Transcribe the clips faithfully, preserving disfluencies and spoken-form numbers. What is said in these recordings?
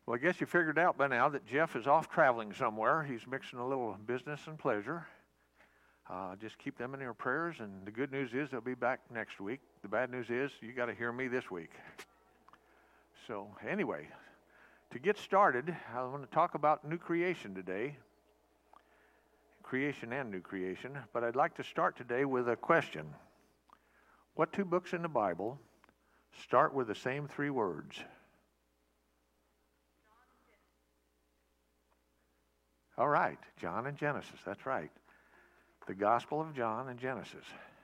Well, I guess you figured out by now that Jeff is off traveling somewhere. He's mixing a little business and pleasure. Uh, just keep them in your prayers, and the good news is they'll be back next week. The bad news is you got to hear me this week. So anyway, to get started, I want to talk about new creation today. Creation and new creation. But I'd like to start today with a question. What two books in the Bible start with the same three words? All right, John and Genesis, that's right. The Gospel of John and Genesis.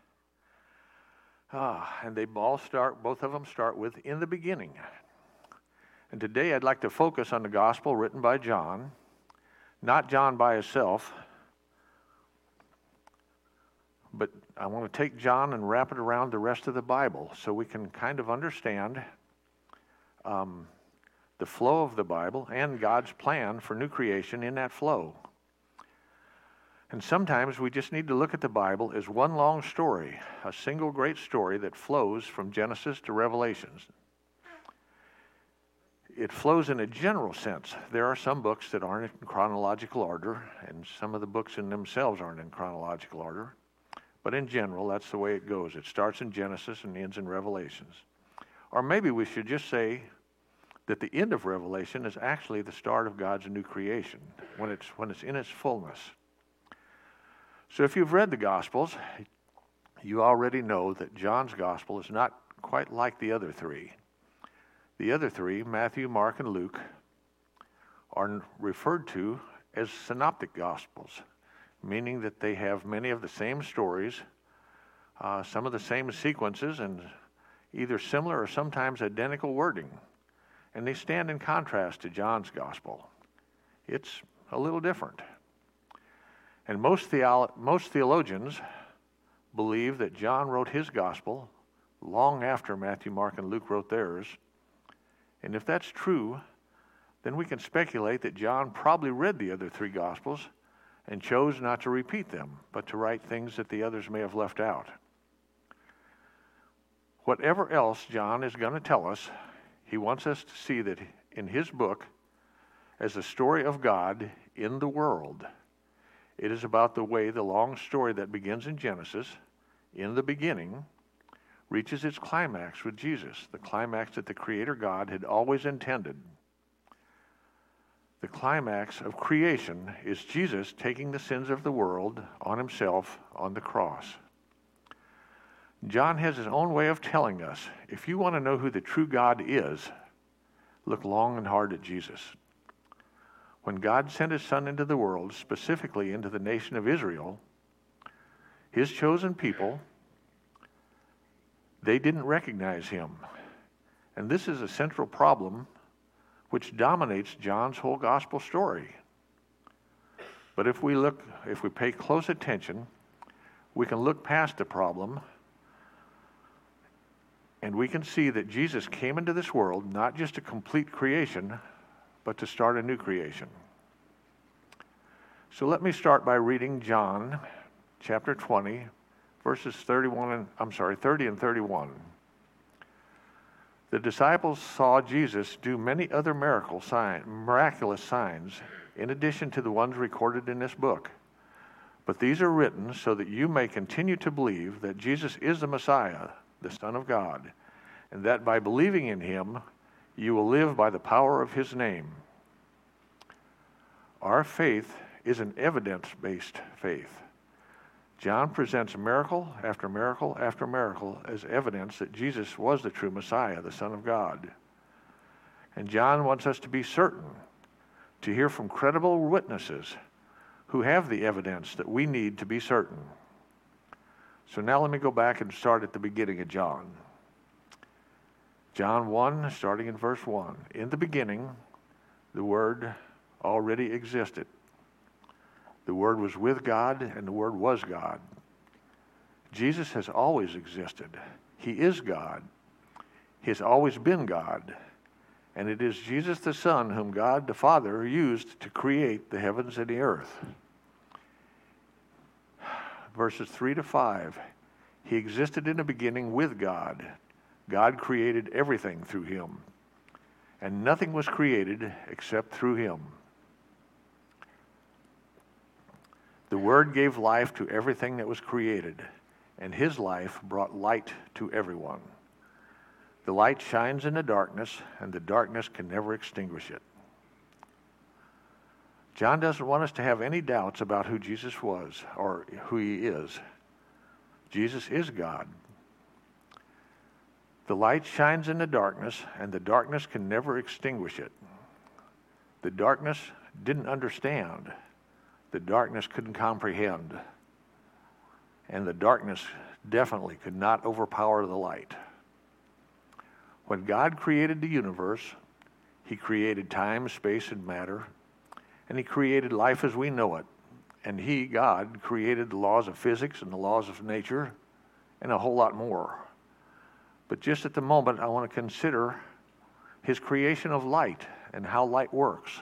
Ah, and they all start, both of them start with in the beginning. And today I'd like to focus on the Gospel written by John, not John by himself, but I want to take John and wrap it around the rest of the Bible so we can kind of understand um, the flow of the Bible and God's plan for new creation in that flow. And sometimes we just need to look at the Bible as one long story, a single great story that flows from Genesis to Revelations. It flows in a general sense. There are some books that aren't in chronological order, and some of the books in themselves aren't in chronological order. But in general, that's the way it goes. It starts in Genesis and ends in Revelations. Or maybe we should just say that the end of Revelation is actually the start of God's new creation, when it's when it's in its fullness. So if you've read the Gospels, you already know that John's Gospel is not quite like the other three. The other three, Matthew, Mark, and Luke, are referred to as synoptic Gospels, meaning that they have many of the same stories, uh, some of the same sequences, and either similar or sometimes identical wording. And they stand in contrast to John's Gospel. It's a little different. And most, theolo- most theologians believe that John wrote his Gospel long after Matthew, Mark, and Luke wrote theirs. And if that's true, then we can speculate that John probably read the other three Gospels and chose not to repeat them, but to write things that the others may have left out. Whatever else John is going to tell us, he wants us to see that in his book, as a story of God in the world, it is about the way the long story that begins in Genesis, in the beginning, reaches its climax with Jesus, the climax that the Creator God had always intended. The climax of creation is Jesus taking the sins of the world on himself on the cross. John has his own way of telling us, if you want to know who the true God is, look long and hard at Jesus. When God sent his Son into the world, specifically into the nation of Israel, his chosen people, they didn't recognize him. And this is a central problem which dominates John's whole gospel story. But if we look, if we pay close attention, we can look past the problem, and we can see that Jesus came into this world not just to complete creation, but to start a new creation. So let me start by reading John chapter twenty, verses thirty-one and I'm sorry, thirty and thirty-one. The disciples saw Jesus do many other miracle sign, miraculous signs in addition to the ones recorded in this book. But these are written so that you may continue to believe that Jesus is the Messiah, the Son of God, and that by believing in him, you will live by the power of his name. Our faith is an evidence-based faith. John presents miracle after miracle after miracle as evidence that Jesus was the true Messiah, the Son of God. And John wants us to be certain, to hear from credible witnesses who have the evidence that we need to be certain. So now let me go back and start at the beginning of John. John one, starting in verse one. In the beginning, the Word already existed. The Word was with God, and the Word was God. Jesus has always existed. He is God. He has always been God. And it is Jesus the Son whom God the Father used to create the heavens and the earth. Verses three to five. He existed in the beginning with God. God created everything through him. and nothing was created except through him. The Word gave life to everything that was created, and his life brought light to everyone. The light shines in the darkness, and the darkness can never extinguish it. John doesn't want us to have any doubts about who Jesus was or who he is. Jesus is God. The light shines in the darkness, and the darkness can never extinguish it. The darkness didn't understand. The darkness couldn't comprehend. And the darkness definitely could not overpower the light. When God created the universe, he created time, space, and matter, and he created life as we know it. And he, God, created the laws of physics and the laws of nature and a whole lot more. But just at the moment, I want to consider his creation of light and how light works.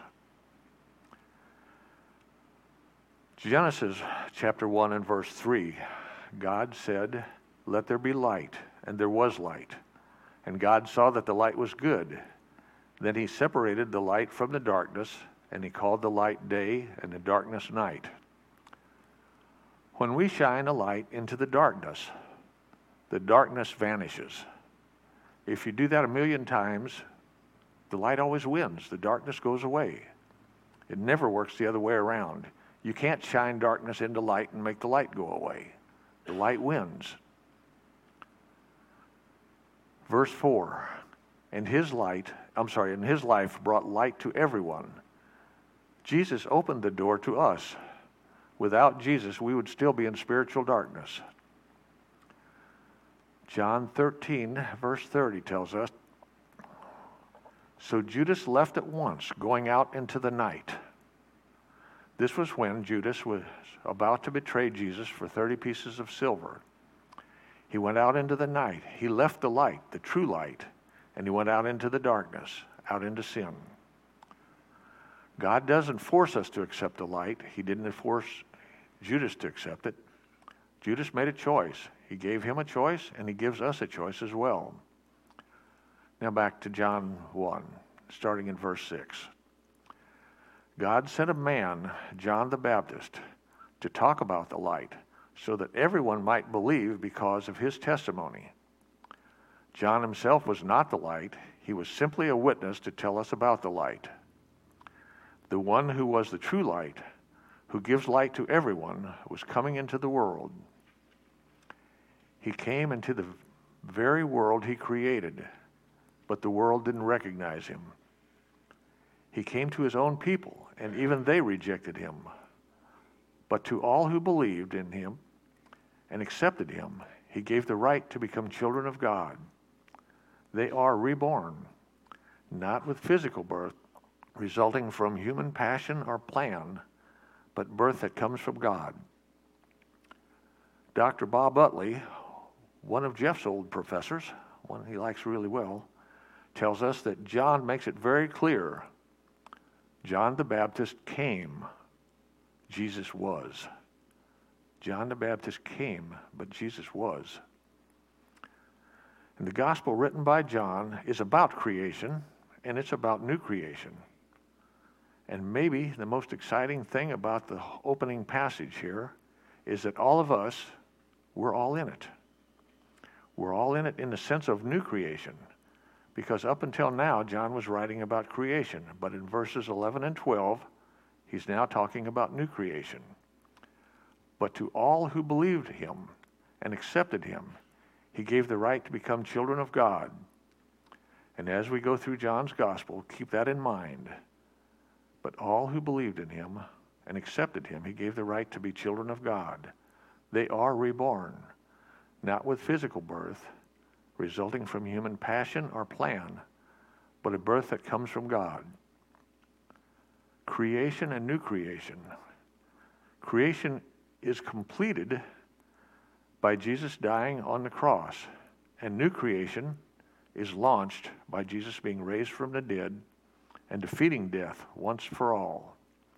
Genesis chapter one and verse three, God said, "Let there be light," and there was light. And God saw that the light was good. Then he separated the light from the darkness, and he called the light day and the darkness night. When we shine a light into the darkness, the darkness vanishes. If you do that a million times, the light always wins. The darkness goes away. It never works the other way around. You can't shine darkness into light and make the light go away. The light wins. Verse four, and his light, I'm sorry, and his life brought light to everyone. Jesus opened the door to us. Without Jesus, we would still be in spiritual darkness. John thirteen, verse thirty tells us, so Judas left at once, going out into the night. This was when Judas was about to betray Jesus for thirty pieces of silver. He went out into the night. He left the light, the true light, and he went out into the darkness, out into sin. God doesn't force us to accept the light. He didn't force Judas to accept it. Judas made a choice. He gave him a choice, and he gives us a choice as well. Now back to John one, starting in verse six. God sent a man, John the Baptist, to talk about the light, so that everyone might believe because of his testimony. John himself was not the light. He was simply a witness to tell us about the light. The one who was the true light, who gives light to everyone, was coming into the world. He came into the very world he created, but the world didn't recognize him. He came to his own people, and even they rejected him. But to all who believed in him and accepted him, he gave the right to become children of God. They are reborn, not with physical birth, resulting from human passion or plan, but birth that comes from God. Doctor Bob Utley, one of Jeff's old professors, one he likes really well, tells us that John makes it very clear. John the Baptist came, Jesus was. John the Baptist came, but Jesus was. And the gospel written by John is about creation, and it's about new creation. And maybe the most exciting thing about the opening passage here is that all of us, we're all in it. We're all in it in the sense of new creation. Because up until now, John was writing about creation. But in verses eleven and twelve, he's now talking about new creation. But to all who believed him and accepted him, he gave the right to become children of God. And as we go through John's gospel, keep that in mind. But all who believed in him and accepted him, he gave the right to be children of God. They are reborn, not with physical birth, resulting from human passion or plan, but a birth that comes from God. Creation and new creation. Creation is completed by Jesus dying on the cross, and new creation is launched by Jesus being raised from the dead and defeating death once for all.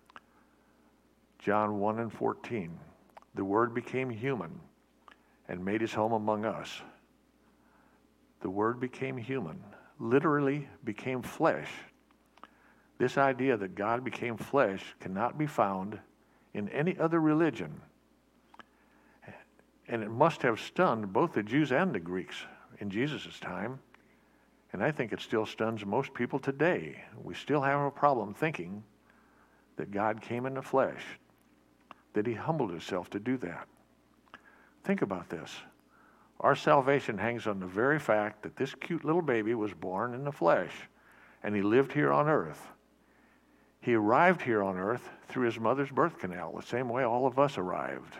John one and fourteen, the Word became human and made his home among us. The Word became human, literally became flesh. This idea that God became flesh cannot be found in any other religion. And it must have stunned both the Jews and the Greeks in Jesus' time. And I think it still stuns most people today. We still have a problem thinking that God came in the flesh, that he humbled himself to do that. Think about this. Our salvation hangs on the very fact that this cute little baby was born in the flesh, and he lived here on earth. He arrived here on earth through his mother's birth canal, the same way all of us arrived.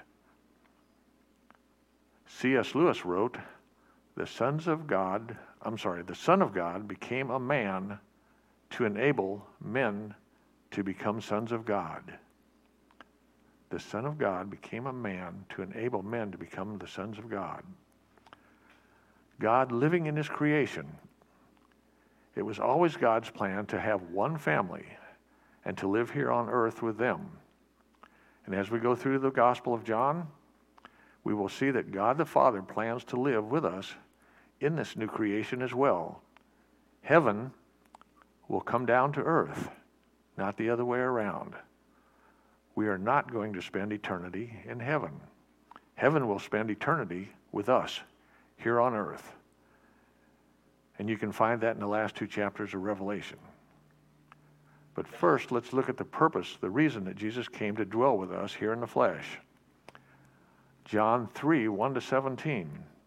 C S Lewis wrote, the sons of God, I'm sorry, the Son of God became a man to enable men to become sons of God. The Son of God became a man to enable men to become the sons of God. God living in his creation. It was always God's plan to have one family and to live here on earth with them. And as we go through the Gospel of John, we will see that God the Father plans to live with us in this new creation as well. Heaven will come down to earth, not the other way around. We are not going to spend eternity in heaven. Heaven will spend eternity with us here on earth. And you can find that in the last two chapters of Revelation. But first, let's look at the purpose, the reason that Jesus came to dwell with us here in the flesh. John three, one to seventeen.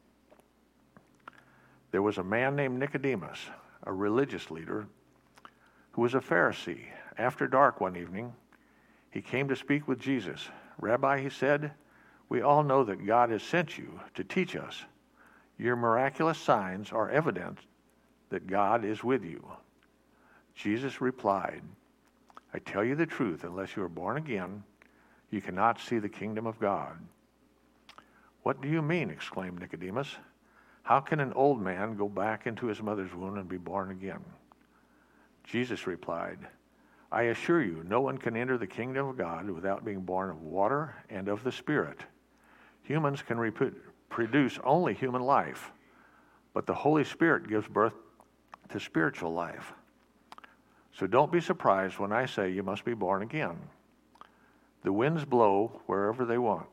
There was a man named Nicodemus, a religious leader, who was a Pharisee. After dark one evening, he came to speak with Jesus. Rabbi, he said, we all know that God has sent you to teach us. Your miraculous signs are evidence that God is with you. Jesus replied, I tell you the truth, unless you are born again, you cannot see the kingdom of God. What do you mean? Exclaimed Nicodemus. How can an old man go back into his mother's womb and be born again? Jesus replied, I assure you, no one can enter the kingdom of God without being born of water and of the Spirit. Humans can reproduce only human life, but the Holy Spirit gives birth to spiritual life. So don't be surprised when I say you must be born again. The winds blow wherever they want.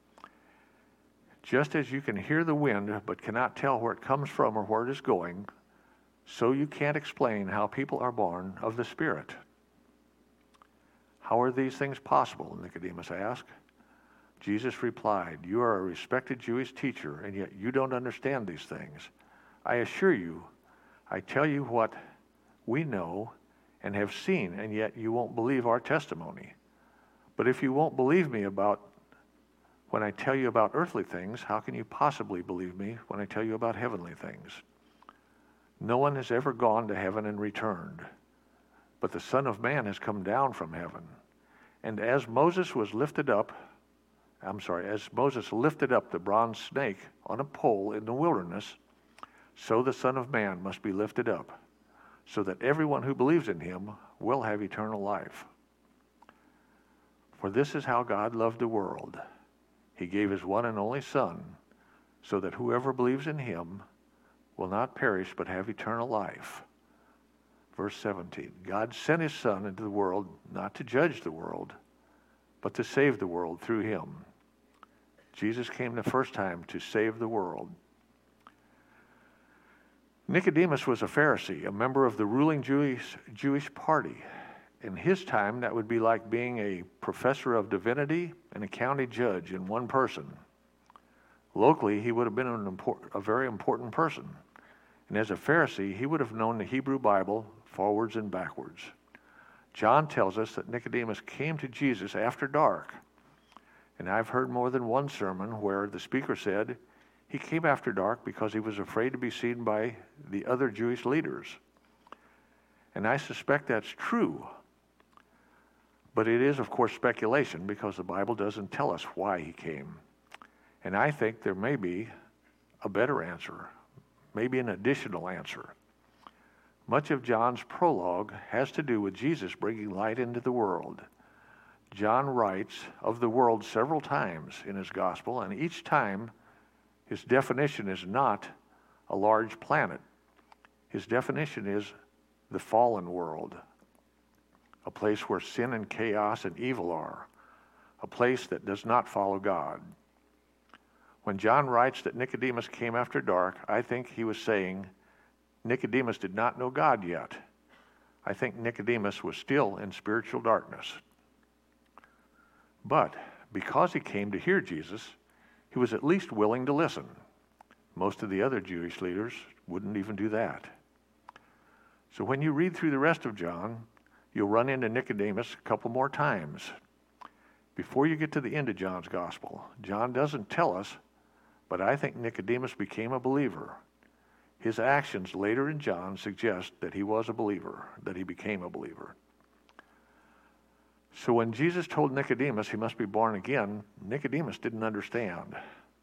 Just as you can hear the wind but cannot tell where it comes from or where it is going, so you can't explain how people are born of the Spirit. How are these things possible? Nicodemus asked. Jesus replied, you are a respected Jewish teacher, and yet you don't understand these things. I assure you, I tell you what we know and have seen, and yet you won't believe our testimony. But if you won't believe me about when I tell you about earthly things, how can you possibly believe me when I tell you about heavenly things? No one has ever gone to heaven and returned, but the Son of Man has come down from heaven. And as Moses was lifted up, I'm sorry, as Moses lifted up the bronze snake on a pole in the wilderness, so the Son of Man must be lifted up, so that everyone who believes in him will have eternal life. For this is how God loved the world. He gave his one and only Son, so that whoever believes in him will not perish but have eternal life. Verse seventeen, God sent his Son into the world not to judge the world, but to save the world through him. Jesus came the first time to save the world. Nicodemus was a Pharisee, a member of the ruling Jewish, Jewish party. In his time, that would be like being a professor of divinity and a county judge in one person. Locally, he would have been an important, a very important person. And as a Pharisee, he would have known the Hebrew Bible forwards and backwards. John tells us that Nicodemus came to Jesus after dark. And I've heard more than one sermon where the speaker said he came after dark because he was afraid to be seen by the other Jewish leaders. And I suspect that's true. But it is, of course, speculation because the Bible doesn't tell us why he came. And I think there may be a better answer, maybe an additional answer. Much of John's prologue has to do with Jesus bringing light into the world. John writes of the world several times in his gospel, and each time his definition is not a large planet. His definition is the fallen world, a place where sin and chaos and evil are, a place that does not follow God. When John writes that Nicodemus came after dark, I think he was saying Nicodemus did not know God yet. I think Nicodemus was still in spiritual darkness. But because he came to hear Jesus, he was at least willing to listen. Most of the other Jewish leaders wouldn't even do that. So when you read through the rest of John, you'll run into Nicodemus a couple more times. Before you get to the end of John's gospel, John doesn't tell us, but I think Nicodemus became a believer. His actions later in John suggest that he was a believer, that he became a believer. So when Jesus told Nicodemus he must be born again, Nicodemus didn't understand.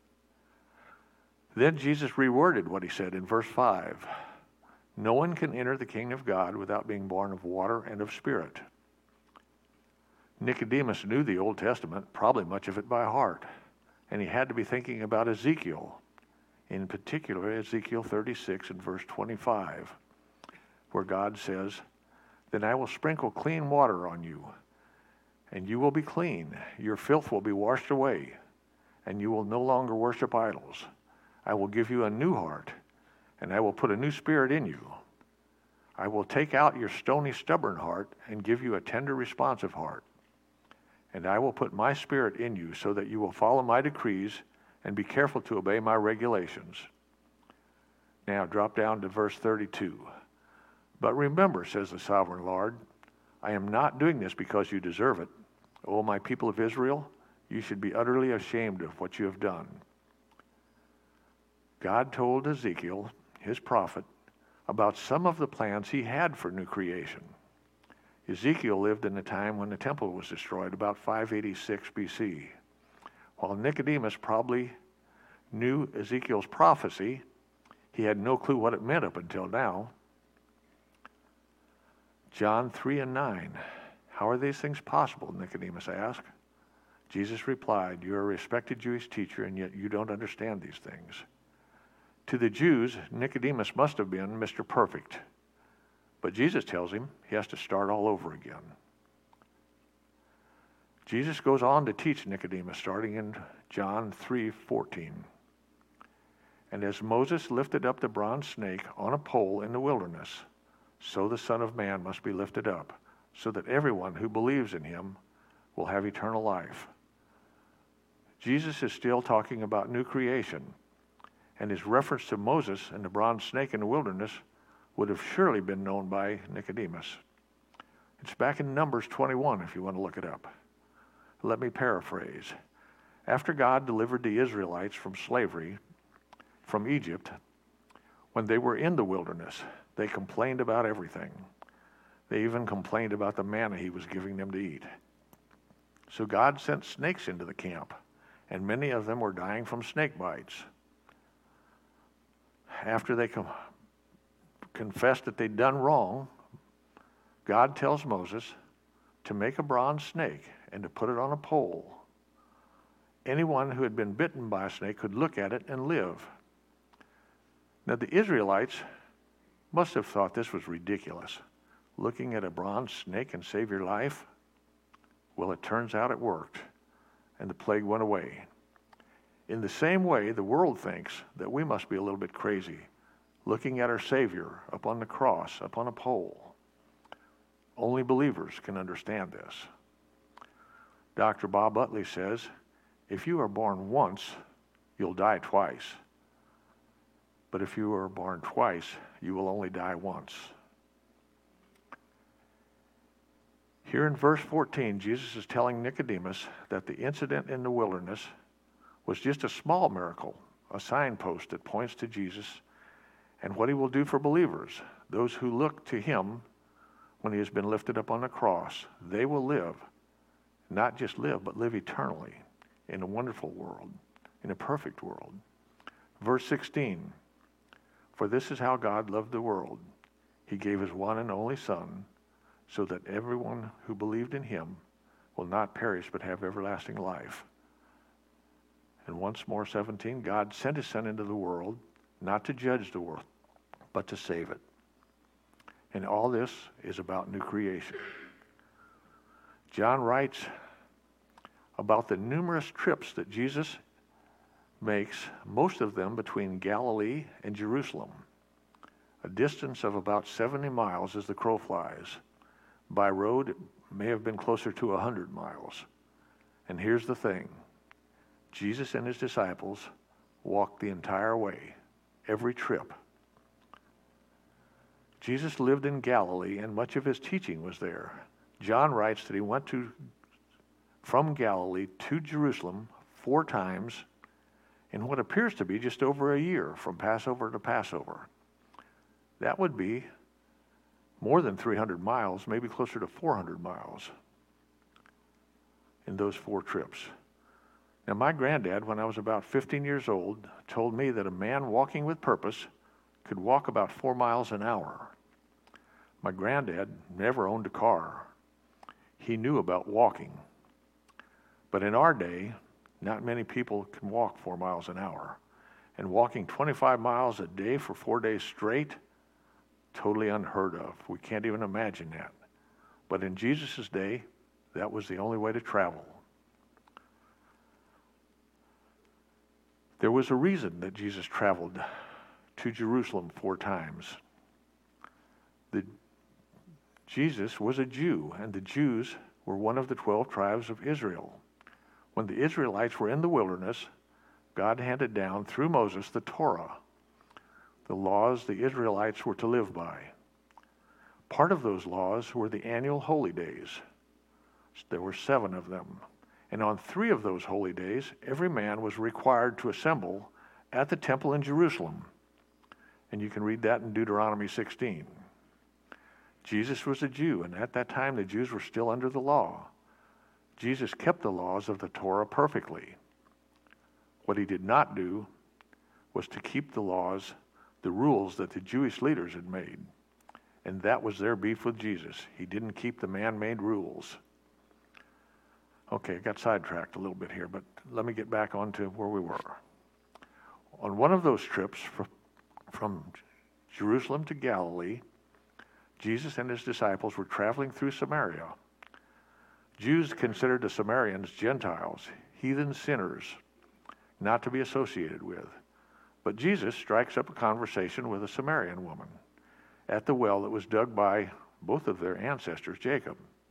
Then Jesus reworded what he said in verse five. No one can enter the kingdom of God without being born of water and of spirit. Nicodemus knew the Old Testament, probably much of it by heart, and he had to be thinking about Ezekiel, in particular Ezekiel thirty-six and verse twenty-five, where God says, Then I will sprinkle clean water on you, and you will be clean. Your filth will be washed away, and you will no longer worship idols. I will give you a new heart, and I will put a new spirit in you. I will take out your stony, stubborn heart and give you a tender, responsive heart. And I will put my spirit in you so that you will follow my decrees and be careful to obey my regulations. Now drop down to verse thirty-two. But remember, says the sovereign Lord, I am not doing this because you deserve it. O my people of Israel, you should be utterly ashamed of what you have done. God told Ezekiel, his prophet, about some of the plans he had for new creation. Ezekiel lived in the time when the temple was destroyed, about five eighty-six B C. While Nicodemus probably knew Ezekiel's prophecy, he had no clue what it meant up until now. John three and nine. How are these things possible? Nicodemus asked. Jesus replied, You are a respected Jewish teacher, and yet you don't understand these things. To the Jews, Nicodemus must have been Mister Perfect. But Jesus tells him he has to start all over again. Jesus goes on to teach Nicodemus, starting in John three fourteen. And as Moses lifted up the bronze snake on a pole in the wilderness, so the Son of Man must be lifted up, so that everyone who believes in him will have eternal life. Jesus is still talking about new creation, and his reference to Moses and the bronze snake in the wilderness would have surely been known by Nicodemus. It's back in Numbers twenty-one if you want to look it up. Let me paraphrase. After God delivered the Israelites from slavery from Egypt, when they were in the wilderness, they complained about everything. They even complained about the manna he was giving them to eat. So God sent snakes into the camp, and many of them were dying from snake bites. After they com- confessed that they'd done wrong, God tells Moses to make a bronze snake and to put it on a pole. Anyone who had been bitten by a snake could look at it and live. Now the Israelites must have thought this was ridiculous. Looking at a bronze snake and save your life? Well, it turns out it worked, and the plague went away. In the same way, the world thinks that we must be a little bit crazy, looking at our Savior up on the cross, up on a pole. Only believers can understand this. Doctor Bob Utley says, if you are born once, you'll die twice. But if you are born twice, you will only die once. Here in verse fourteen, Jesus is telling Nicodemus that the incident in the wilderness was just a small miracle, a signpost that points to Jesus and what he will do for believers, those who look to him when he has been lifted up on the cross. They will live, not just live, but live eternally in a wonderful world, in a perfect world. Verse sixteen, for this is how God loved the world. He gave his one and only Son, so that everyone who believed in him will not perish but have everlasting life. And once more, seventeen, God sent his Son into the world, not to judge the world, but to save it. And all this is about new creation. John writes about the numerous trips that Jesus makes, most of them between Galilee and Jerusalem, a distance of about seventy miles as the crow flies. By road, it may have been closer to one hundred miles. And here's the thing. Jesus and his disciples walked the entire way, every trip. Jesus lived in Galilee, and much of his teaching was there. John writes that he went to, from Galilee to Jerusalem four times in what appears to be just over a year, from Passover to Passover. That would be more than three hundred miles, maybe closer to four hundred miles in those four trips. Now, my granddad, when I was about fifteen years old, told me that a man walking with purpose could walk about four miles an hour. My granddad never owned a car. He knew about walking. But in our day, not many people can walk four miles an hour. And walking twenty-five miles a day for four days straight, totally unheard of. We can't even imagine that. But in Jesus' day, that was the only way to travel. There was a reason that Jesus traveled to Jerusalem four times. The, Jesus was a Jew, and the Jews were one of the twelve tribes of Israel. When the Israelites were in the wilderness, God handed down through Moses the Torah, the laws the Israelites were to live by. Part of those laws were the annual holy days. There were seven of them. And on three of those holy days, every man was required to assemble at the temple in Jerusalem. And you can read that in Deuteronomy sixteen. Jesus was a Jew, and at that time the Jews were still under the law. Jesus kept the laws of the Torah perfectly. What he did not do was to keep the laws, the rules that the Jewish leaders had made. And that was their beef with Jesus. He didn't keep the man-made rules. Okay, I got sidetracked a little bit here, but let me get back onto where we were. On one of those trips from Jerusalem to Galilee, Jesus and his disciples were traveling through Samaria. Jews considered the Samaritans Gentiles, heathen sinners, not to be associated with. But Jesus strikes up a conversation with a Samaritan woman at the well that was dug by both of their ancestors, Jacob.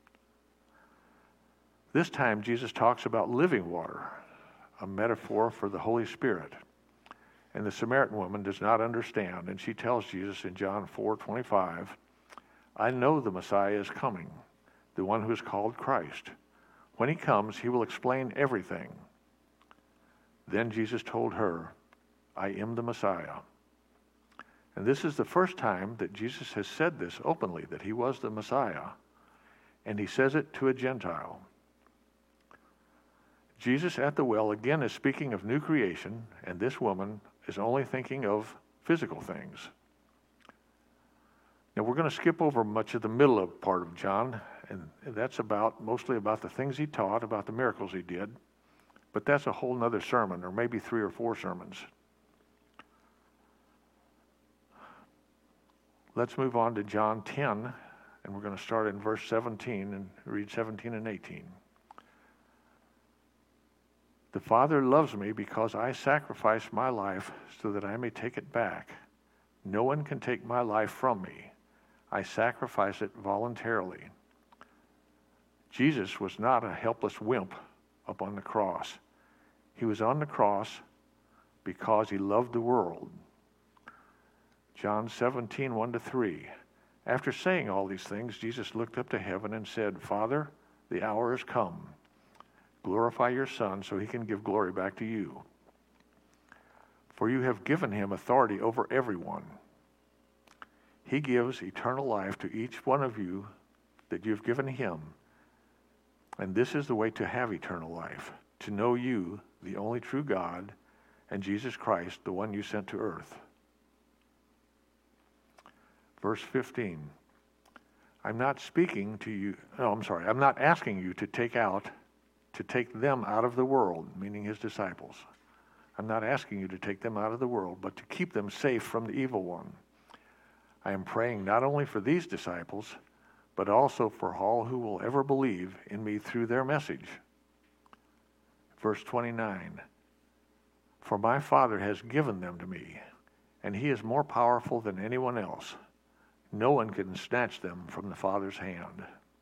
This time, Jesus talks about living water, a metaphor for the Holy Spirit. And the Samaritan woman does not understand, and she tells Jesus in John four twenty-five, I know the Messiah is coming, the one who is called Christ. When he comes, he will explain everything. Then Jesus told her, I am the Messiah. And this is the first time that Jesus has said this openly, that he was the Messiah. And he says it to a Gentile. Jesus at the well again is speaking of new creation, and this woman is only thinking of physical things. Now we're going to skip over much of the middle of part of John, and that's about mostly about the things he taught, about the miracles he did. But that's a whole nother sermon, or maybe three or four sermons. Let's move on to John ten, and we're going to start in verse seventeen and read seventeen and eighteen. The Father loves me because I sacrifice my life so that I may take it back. No one can take my life from me. I sacrifice it voluntarily. Jesus was not a helpless wimp up on the cross. He was on the cross because he loved the world. John seventeen, one to three. After saying all these things, Jesus looked up to heaven and said, Father, the hour has come. Glorify your Son so he can give glory back to you. For you have given him authority over everyone. He gives eternal life to each one of you that you've given him. And this is the way to have eternal life, to know you, the only true God, and Jesus Christ, the one you sent to earth. Verse fifteen. I'm not speaking to you, no, I'm sorry, I'm not asking you to take out, to take them out of the world, meaning his disciples. I'm not asking you to take them out of the world, but to keep them safe from the evil one. I am praying not only for these disciples, but also for all who will ever believe in me through their message. Verse twenty-nine, for my Father has given them to me, and he is more powerful than anyone else. No one can snatch them from the Father's hand.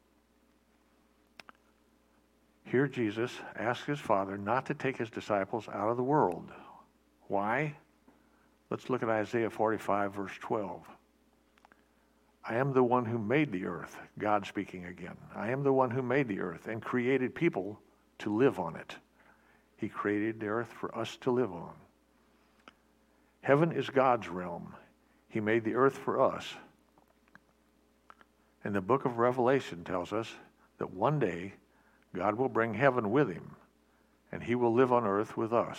Here Jesus asks his Father not to take his disciples out of the world. Why? Let's look at Isaiah forty-five, verse twelve. I am the one who made the earth, God speaking again. I am the one who made the earth and created people to live on it. He created the earth for us to live on. Heaven is God's realm. He made the earth for us. And the book of Revelation tells us that one day God will bring heaven with him, and he will live on earth with us.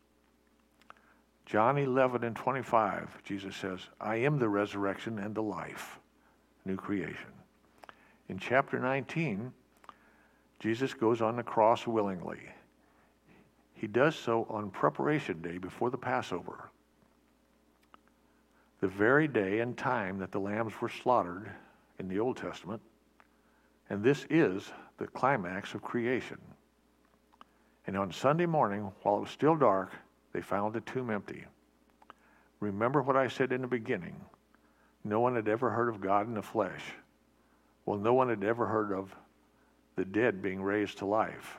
John eleven and twenty-five, Jesus says, I am the resurrection and the life. New creation. In chapter nineteen, Jesus goes on the cross willingly. He does so on preparation day before the Passover, the very day and time that the lambs were slaughtered in the Old Testament, and this is the climax of creation. And on Sunday morning, while it was still dark, they found the tomb empty. Remember what I said in the beginning. No one had ever heard of God in the flesh. Well, no one had ever heard of the dead being raised to life.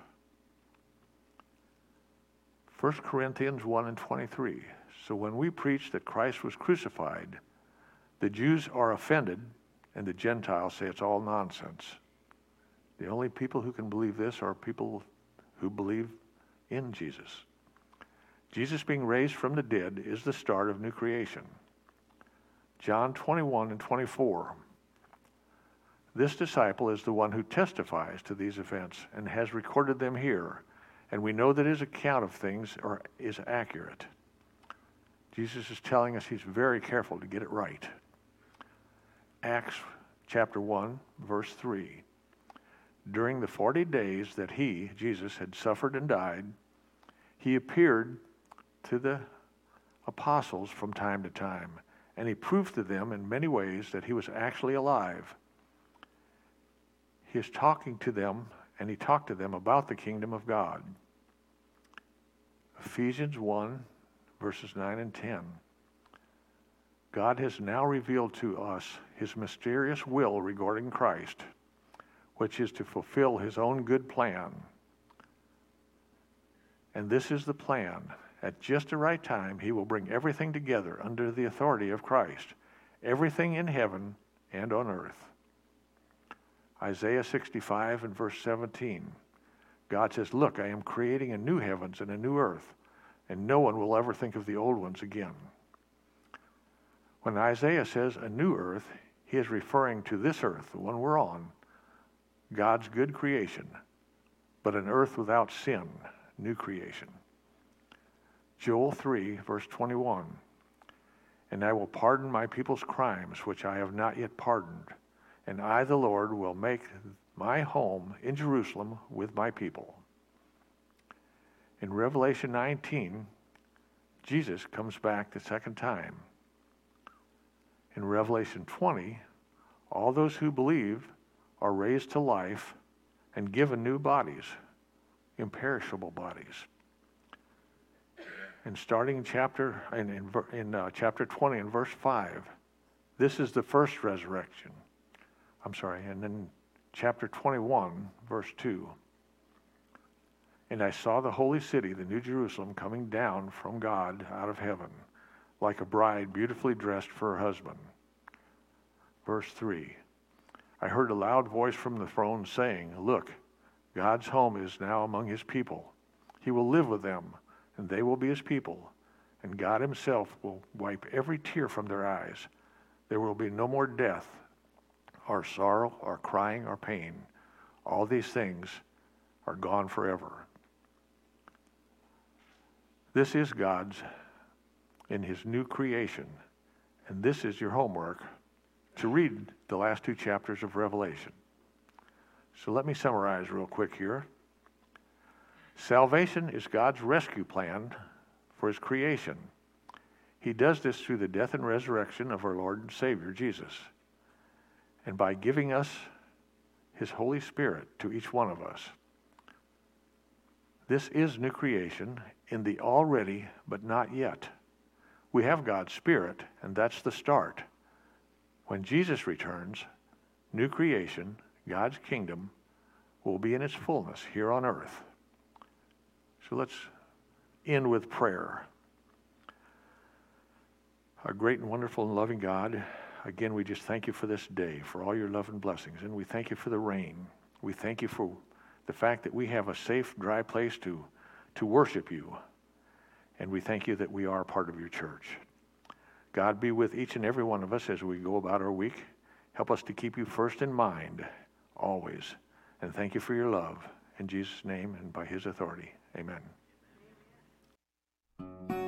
First Corinthians one and twenty-three. So when we preach that Christ was crucified, the Jews are offended and the Gentiles say it's all nonsense. The only people who can believe this are people who believe in Jesus. Jesus being raised from the dead is the start of new creation. John twenty-one and twenty-four. This disciple is the one who testifies to these events and has recorded them here, and we know that his account of things are, is accurate. Jesus is telling us he's very careful to get it right. Acts chapter one, verse three. During the forty days that he, Jesus, had suffered and died, he appeared to the apostles from time to time, and he proved to them in many ways that he was actually alive. He is talking to them, and he talked to them about the kingdom of God. Ephesians one, verses nine and ten. God has now revealed to us his mysterious will regarding Christ, which is to fulfill his own good plan. And this is the plan. At just the right time, he will bring everything together under the authority of Christ, everything in heaven and on earth. Isaiah sixty-five and verse seventeen. God says, look, I am creating a new heavens and a new earth, and no one will ever think of the old ones again. When Isaiah says a new earth, he is referring to this earth, the one we're on, God's good creation, but an earth without sin, new creation. Joel three, verse twenty-one. And I will pardon my people's crimes, which I have not yet pardoned. And I, the Lord, will make my home in Jerusalem with my people. In Revelation nineteen, Jesus comes back the second time. In Revelation twenty, all those who believe are raised to life and given new bodies, imperishable bodies. And starting in chapter in, in, in uh, chapter twenty and verse five, this is the first resurrection. I'm sorry, and then chapter twenty-one, verse two. And I saw the holy city, the New Jerusalem, coming down from God out of heaven, like a bride beautifully dressed for her husband. Verse three. I heard a loud voice from the throne saying, look, God's home is now among his people. He will live with them, and they will be his people, and God himself will wipe every tear from their eyes. There will be no more death, or sorrow, or crying, or pain. All these things are gone forever. This is God's in his new creation, and this is your homework to read the last two chapters of Revelation. So let me summarize real quick here. Salvation is God's rescue plan for his creation. He does this through the death and resurrection of our Lord and Savior, Jesus. And by giving us his Holy Spirit to each one of us. This is new creation in the already but not yet. We have God's Spirit, and that's the start. When Jesus returns, new creation, God's kingdom, will be in its fullness here on earth. So let's end with prayer. Our great and wonderful and loving God, again, we just thank you for this day, for all your love and blessings. And we thank you for the rain. We thank you for the fact that we have a safe, dry place to, to worship you. And we thank you that we are part of your church. God, be with each and every one of us as we go about our week. Help us to keep you first in mind, always. And thank you for your love. In Jesus' name and by his authority, amen.